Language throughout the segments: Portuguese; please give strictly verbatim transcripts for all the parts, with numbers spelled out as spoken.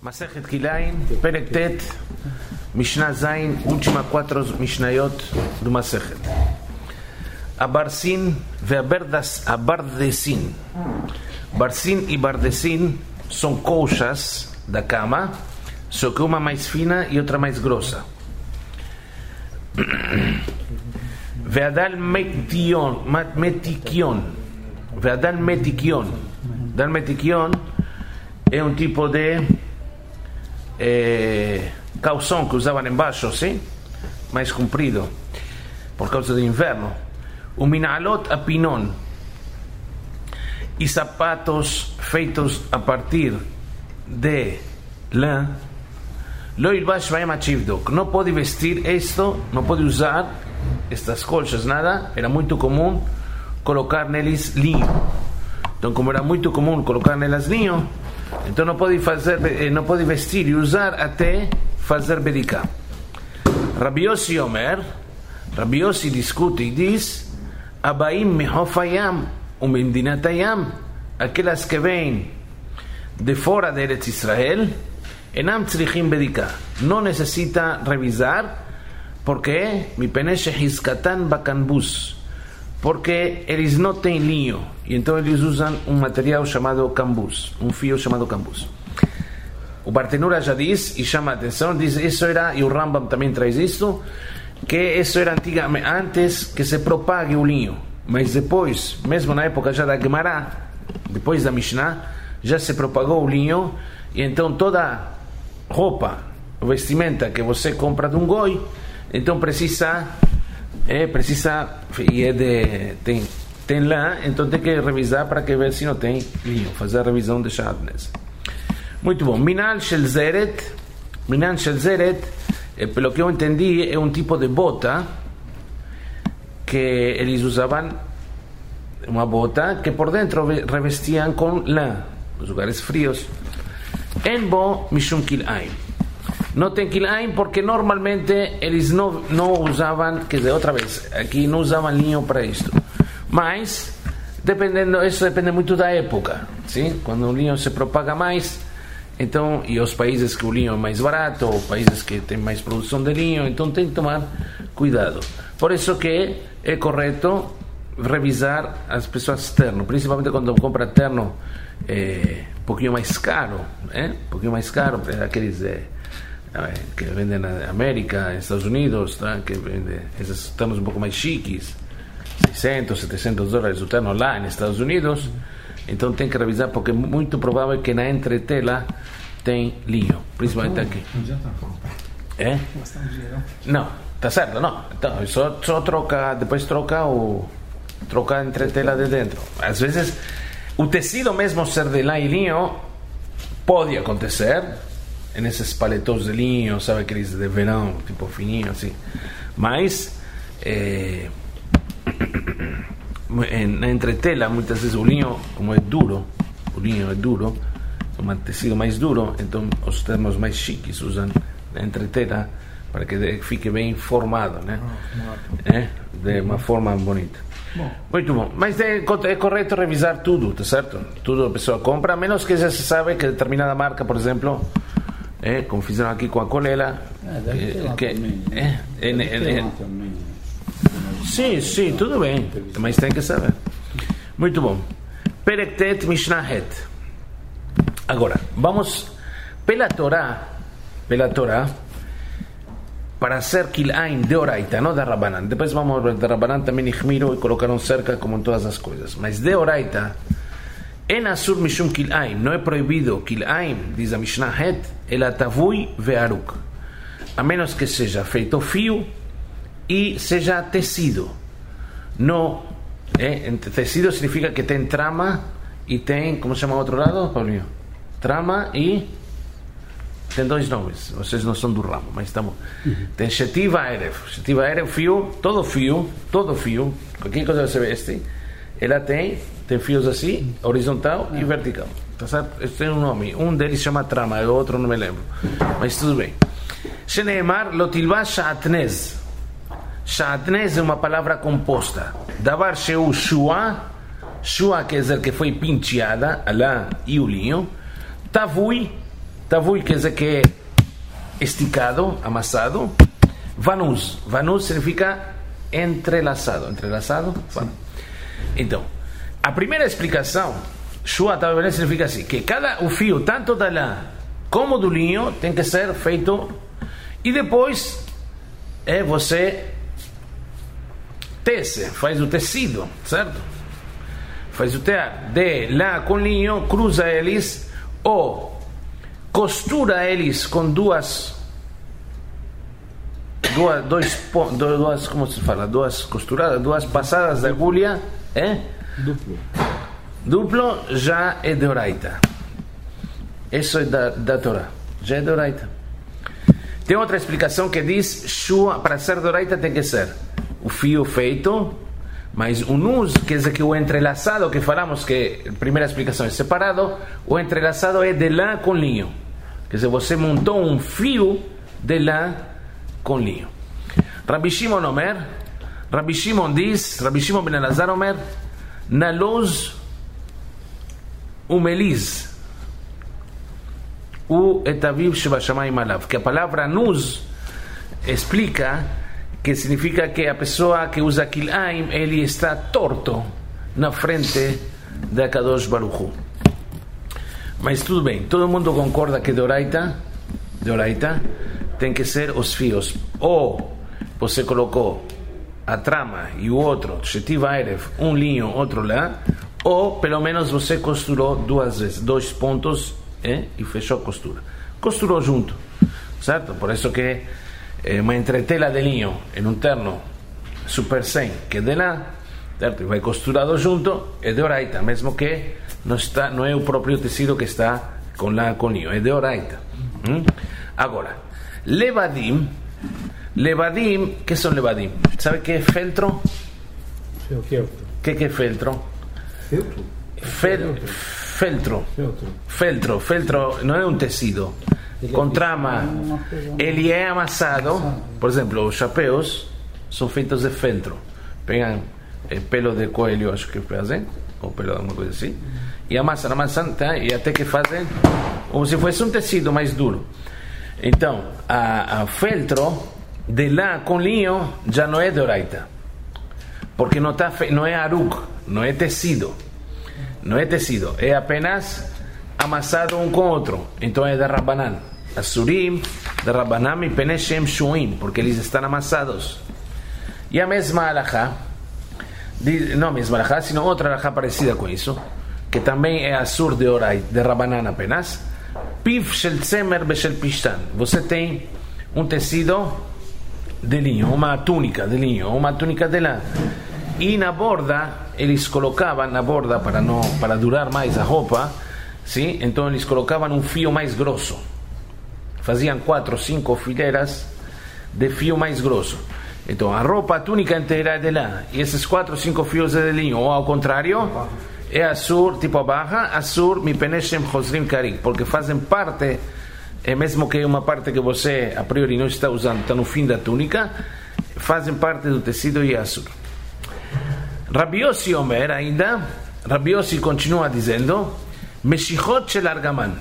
Masechet Kilain, Perek Tet, Mishnah Zain, última quatro Mishnayot do Masechet. Abarsin ve'aberdas abardesin. Barsin e bardesin são colchas da cama, só que uma mais fina e outra mais grossa. Ve'adal metikion, metikion. Ve'adal metikion. Dal metikion é um tipo de eh, calção que usavam embaixo, sim? Mais comprido, por causa do inverno. O minalot a pinon. E sapatos feitos a partir de lã. Lo ilbash vaem achivdok. Não pode vestir isto, não pode usar estas colchas, nada. Era muito comum colocar neles linho. Então, como era muito comum colocar nelas linho, então não pode fazer, não pode vestir e usar até fazer bediká. Rabbi Yossi Omer, Rabbi Yossi discute e diz: Abaim mehofayam umendinatayam, aquelas que vêm de fora de Eretz Israel, enam tzrichim bediká, não necessita revisar, porque mi penesh hizkatan bakanbus, porque eles não têm linho, e então eles usam um material chamado cambus, um fio chamado cambus. O Bartenura já diz, e chama a atenção, diz, isso era, e o Rambam também traz isso, que isso era antigamente, antes que se propague o linho, mas depois, mesmo na época já da Gemara, depois da Mishnah, já se propagou o linho, e então toda roupa, vestimenta que você compra de um goi, então precisa... É, precisa, e é de, tem, tem lã, então tem que revisar para que ver se não tem linho, fazer a revisão de Shadnes. Muito bom. Minal Shel Zeret, Minal Shel Zeret, é, pelo que eu entendi, é um tipo de bota que eles usavam, uma bota que por dentro revestiam com lã, nos lugares frios. Enbo Mishum Kilaim. Não tem kilaim porque normalmente eles não, não usavam, quer dizer, outra vez, aqui não usavam linho para isto. Mas, dependendo, isso depende muito da época, sim? Quando o linho se propaga mais, então, e os países que o linho é mais barato, ou países que têm mais produção de linho, então tem que tomar cuidado. Por isso que é correto revisar as pessoas terno, principalmente quando compra terno é, um pouquinho mais caro, é? um pouquinho mais caro, aqueles... É, que vendem na América, Estados Unidos, tá? Que vendem esses ternos um pouco mais chiques, seiscentos, setecentos dólares o terno lá nos Estados Unidos. Então tem que revisar, porque é muito provável que na entretela tem linho, principalmente aqui. É? Não, tá certo, não. Então, só, só troca, depois troca o troca a entretela de dentro. Às vezes o tecido mesmo ser de lã e linho pode acontecer nesses paletós de linho, sabe, aqueles de verão, tipo fininho, assim. Mas é, na entretela, muitas vezes o linho, como é duro, o linho é duro, é um tecido mais duro, então os ternos mais chiques usam na entretela para que fique bem formado, né? É, de uma forma bonita. Bom. Muito bom, mas é, é correto revisar tudo, tá certo? Tudo a pessoa compra, a menos que já se sabe que determinada marca, por exemplo, é, como fizeram aqui com a Colela, é, que, é, é, é, é, sim, sim, tudo bem, mas tem que saber. Muito bom. Perek Tet Mishnah Het. Agora, vamos pela Torá, pela Torá, para ser Kilaim de Oraita, não da Rabanan. Depois vamos ver da Rabanan também Ichmiro e colocaram cerca, como em todas as coisas. Mas de Oraita, en asur mishum Kilaim, não é proibido Kilaim, diz a Mishnah Het, el atavui ve'aruk, a menos que seja feito fio e seja tecido. No, é, tecido significa que tem trama e tem, como se chama o outro lado, Paulinho? Trama e tem dois nomes, vocês não são do ramo, mas estamos. Tem shetiva erev, shetiva erev, fio, todo fio, todo fio, qualquer coisa que você veste, ela tem, tem fios assim, horizontal e vertical. Tá certo? Isso tem um nome, um deles chama trama, o outro não me lembro, mas tudo bem. Sheneemar lotilva sha'atnez. Sha'atnez é uma palavra composta. Davar sheu shua, shua quer dizer que foi pincheada, a lã e o linho. Tavui Tavui quer dizer que é esticado, amassado. Vanus. Vanus significa entrelaçado. Entrelaçado? Então, a primeira explicação, Shua Tavui significa assim, que cada o fio, tanto da lã como do linho, tem que ser feito, e depois é você tece, faz o tecido, certo? Faz o tear de lã com linho, cruza eles, ou costura eles com duas, duas, dois, duas, como se fala, duas costuradas, duas passadas de agulha, é? Duplo. Duplo já é de oraita. Isso é da, da Torá, já é de oraita. Tem outra explicação que diz, shua, para ser de oraita tem que ser o fio feito, mas o nus, quer dizer que o entrelaçado, que falamos que a primeira explicação é separado, o entrelaçado é de lã com linho. Quer dizer, você montou um fio de lã com linho. Rabbi Shimon Omer, Rabbi Shimon diz, Rabbi Shimon ben Elazar Omer, naloz umeliz o etaviv shebashamayim alav, que a palavra nuz explica que significa que a pessoa que usa kilaim, ele está torto na frente da Kadosh Baruch Hu. Mas tudo bem, todo mundo concorda que de oraita, de oraita tem que ser os fios. Ou você colocou a trama e o outro, shetiva erev, um linho, outro lá, ou pelo menos você costurou duas vezes, dois pontos, eh, e fechou a costura. Costurou junto, certo? Por isso que eh, uma entretela de linho em um terno super cem, que é de lá, certo? E vai costurado junto, é de oraita, mesmo que não, está, não é o próprio tecido que está com lã com linho, é de oraita. Hum? Agora, levadim, levadim, que são levadim? Sabe que é feltro? O que é feltro? Que que é feltro? Feltro? Fel, feltro. Feltro. Feltro, feltro não é um tecido. Com trama, ele é amassado. Por exemplo, os chapéus são feitos de feltro. Pegam eh, pelo de coelho, acho que fazem, ou pelo de alguma coisa assim, e amassam, amassam, tá? E até que fazem como se fosse um tecido mais duro. Então, a, a feltro de lã com linho já não é de oraita, porque não, tá, não é arug, não é tecido, não é tecido, é apenas amassado um com outro. Então é de Rabbanan, Asurim, de Rabbanan e Peneshem Shuim, porque eles estão amassados. E a mesma alahá, não a mesma alahá, sino outra alahá parecida com isso, que também é Asur de Orai, de Rabbanan apenas, Piv shel tzemer beshel pishtan. Você tem um tecido de linho, uma túnica de linho, uma túnica de lã, e na borda eles colocavam na borda para não para durar mais a roupa, sim? Então eles colocavam um fio mais grosso, faziam quatro, cinco fileiras de fio mais grosso. Então a roupa, a túnica inteira é de lã, e esses quatro, cinco fios é de linho, ou ao contrário é Asur, tipo a barra, Asur mi peneshem chosrim karik, porque fazem parte, é mesmo que é uma parte que você a priori não está usando, está no fim da túnica, fazem parte do tecido e Asur. Rabbi Yossi Omer ainda, Rabbi Yossi continua dizendo, Meshichot shel argaman,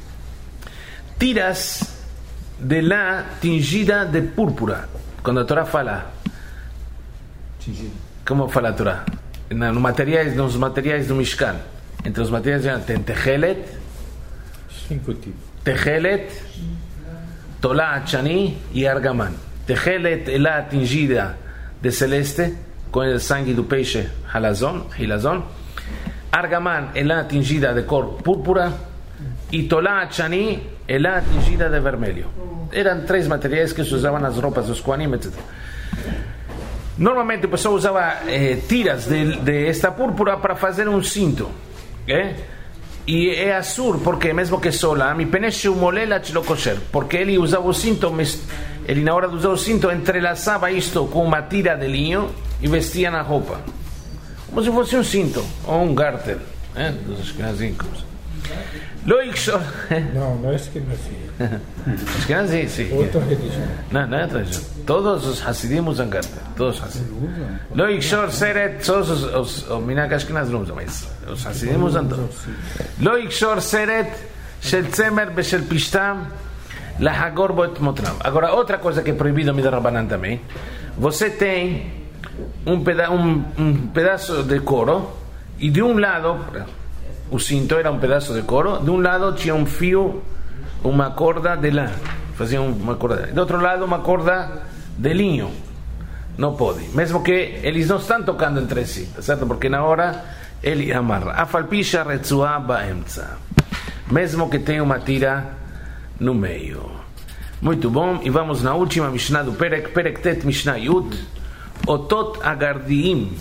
tiras de lã tingida de púrpura. Quando a Torá fala, Tingida. Como fala a Torá? No materiais, nos materiais do Mishkan, entre os materiais tem techelet, Cinco tipos. techelet, tolá chani e argaman. Techelet é lá tingida de celeste com o sangue do peixe halazon, hilazon. Argaman é lá tingida de cor púrpura e tolá chani é lá tingida de vermelho. Eram três materiais que se usavam nas roupas dos Kohanim, etcétera. Normalmente o pessoal usava eh, tiras de, de esta púrpura para fazer um cinto, eh? E é Asur, porque mesmo que sola, mi peneshe umolela chilo kosher, porque ele usava o cinto, ele na hora de usar o cinto entrelaçava isto com uma tira de linho e vestia na roupa, como se fosse um cinto ou um garter, eh? Dos ashkenazim. Não, não é Ashkenazi. Ashkenazi, sim. Outra religião. Não, não é outra religião. Todos os Hasidim usam garter. Todos os Hasidim. Lo Ikshor Seret, todos os Minhag Ashkenaz não usam, mas os Hasidim usam todos. Lo Ikshor Seret Shel tzemer beshel pishtam lahagor bo et motnav. Agora, outra coisa que é proibido midrabanan também. Você tem um, peda um, um pedaço de couro e de um lado, o cinto era um pedaço de couro, de um lado tinha um fio, uma corda de lã, fazia uma corda. Do outro lado, uma corda de linho. Não pode, mesmo que eles não estão tocando entre si, tá certo? Porque na hora ele amarra. Afalpisha retzua baemtza, mesmo que tenha uma tira no meio. Muito bom, e vamos na última Mishnah do Perek, Perek Tet Mishnah Yud, Otot Agardiim.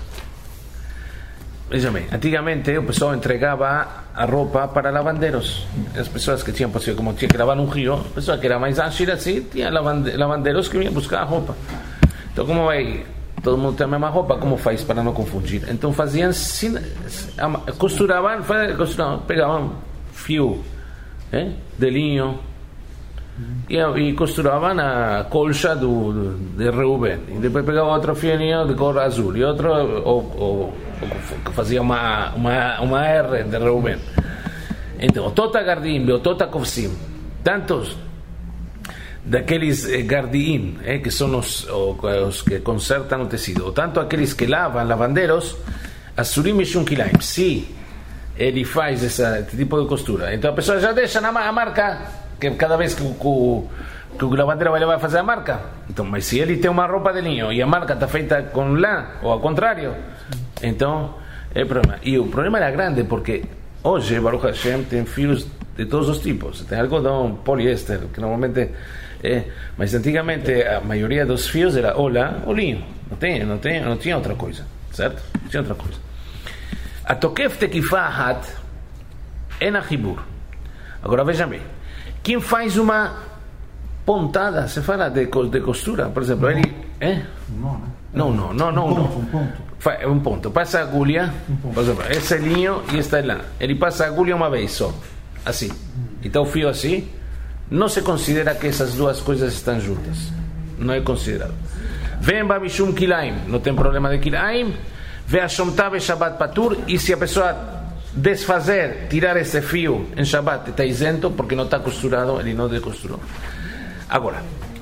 Veja bem, antigamente o pessoal entregava a roupa para lavandeiros. As pessoas que tinham, como tinha que lavar num rio, a pessoa que era mais ágil assim, tinha lavandeiros que vinham buscar a roupa. Então, como vai, todo mundo tem a mesma roupa, como faz para não confundir? Então faziam, costuravam, costuravam pegavam fio eh, de linho, E, e costuravam a colcha do, do, de Reuben, e depois pegavam outro fiozinho de cor azul e outro ou, ou, ou fazia uma, uma, uma R de Reuben. Então, Tota Gardim e Tota Kovsim, tantos daqueles Gardim, eh, que são os, os que consertam o tecido, ou tanto aqueles que lavam, lavandeiros, Asurim Mishum Kilaim, se ele faz esse tipo de costura, então a pessoa já deixa na a marca, que cada vez que o, que o lavandeiro vai levar a fazer a marca. Então, mas se ele tem uma roupa de linho e a marca está feita com lã, ou ao contrário, então é problema. E o problema era grande, porque hoje, Baruch Hashem, tem fios de todos os tipos. Tem algodão, poliéster, que normalmente é, mas antigamente a maioria dos fios era ou lã ou linho. Não, tem, não, tem, não tinha outra coisa, certo? Não tinha outra coisa. A tokef tekifa ahat en achibur. Agora veja bem, quem faz uma pontada, se fala de, de costura, por exemplo, ele... Eh? Não, não, não, não. Um não. ponto, um ponto. Fa, um ponto. Passa a agulha, um por exemplo, esse é linho e este é lã. Ele passa a agulha uma vez só, assim. Então o fio assim, não se considera que essas duas coisas estão juntas. Não é considerado. Vem bamishum kilaim, não tem problema de kilaim. Vem a shomtav Shabbat patur, e se a pessoa desfazer, tirar esse fio em Shabbat, está isento, porque não está costurado, ele não decosturou. Agora,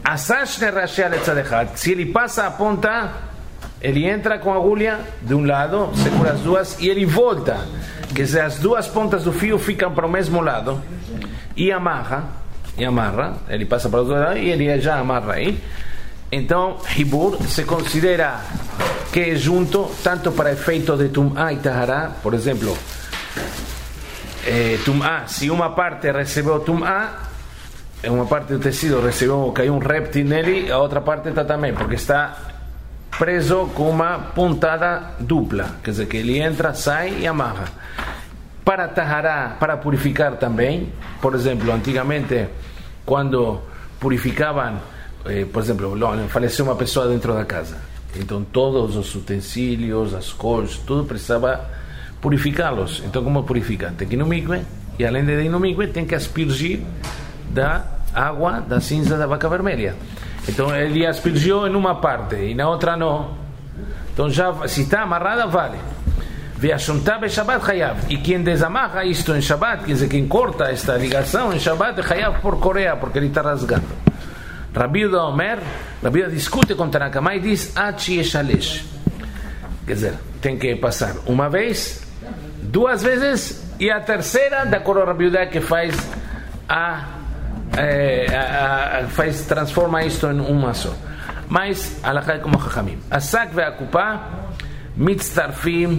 se ele passa a ponta, ele entra com a agulha de um lado, segura as duas e ele volta, quer dizer, as duas pontas do fio ficam para o mesmo lado e amarra, e amarra, ele passa para o outro lado e ele já amarra aí. Então, Hibur se considera que é junto, tanto para efeito de Tum'á e Tahará, por exemplo, Eh, tum'á, se uma parte recebeu tum'á, uma parte do tecido recebeu, caiu um réptil nele, a outra parte está também, porque está preso com uma pontada dupla, quer dizer que ele entra, sai e amarra. Para tahará, para purificar também, por exemplo, antigamente quando purificavam, eh, por exemplo, faleceu uma pessoa dentro da casa, então todos os utensílios, as colchas, tudo precisava purificá-los. Então, como purifica? Tem que ir no mikve, e além de ir no mikve, tem que aspergir da água da cinza da vaca vermelha. Então, ele aspergiu em uma parte e na outra não. Então, já, se está amarrada, vale. Ve'ashomtav Shabbat chayav. E quem desamarra isto em Shabbat, quer dizer, quem corta esta ligação em Shabbat, é chayav por Coreia, porque ele está rasgando. Rabi Yehuda Omer, Rabi Yehuda discute com Tanakama e diz Achi Eshalesh. Quer dizer, tem que passar uma vez, duas vezes, e a terceira, de acordo com a Rabi Yehuda, que faz a, é, a, a faz, transforma isto em uma só. Mas, alachá como Chachamim, Asak ve'akupá mitztarfim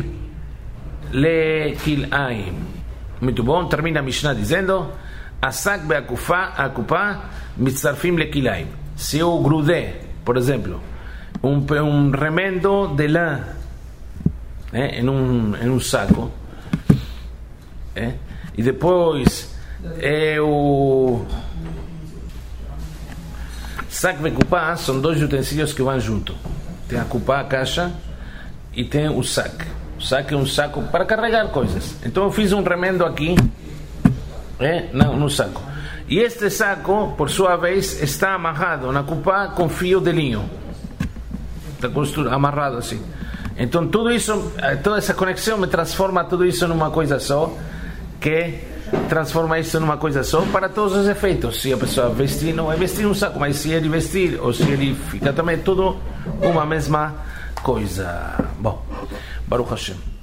lekilaim. Muito bom, termina a Mishnah dizendo Asak ve'akupá akupá mitztarfim lekilaim. Se eu grudei, por exemplo, um, um remendo de lã eh, em, um, em um saco, eh, e depois eu saco e cupá são dois utensílios que vão junto. Tem a cupá, a caixa, e tem o saco. O saco é um saco para carregar coisas. Então eu fiz um remendo aqui, eh, não, no saco. E este saco, por sua vez, está amarrado na cupá com fio de linho. Está costura, amarrado assim. Então tudo isso, toda essa conexão me transforma tudo isso numa coisa só, que transforma isso numa coisa só para todos os efeitos. Se a pessoa vestir, não é vestir um saco, mas se ele vestir ou se ele fica também, tudo uma mesma coisa. Bom, Baruch Hashem.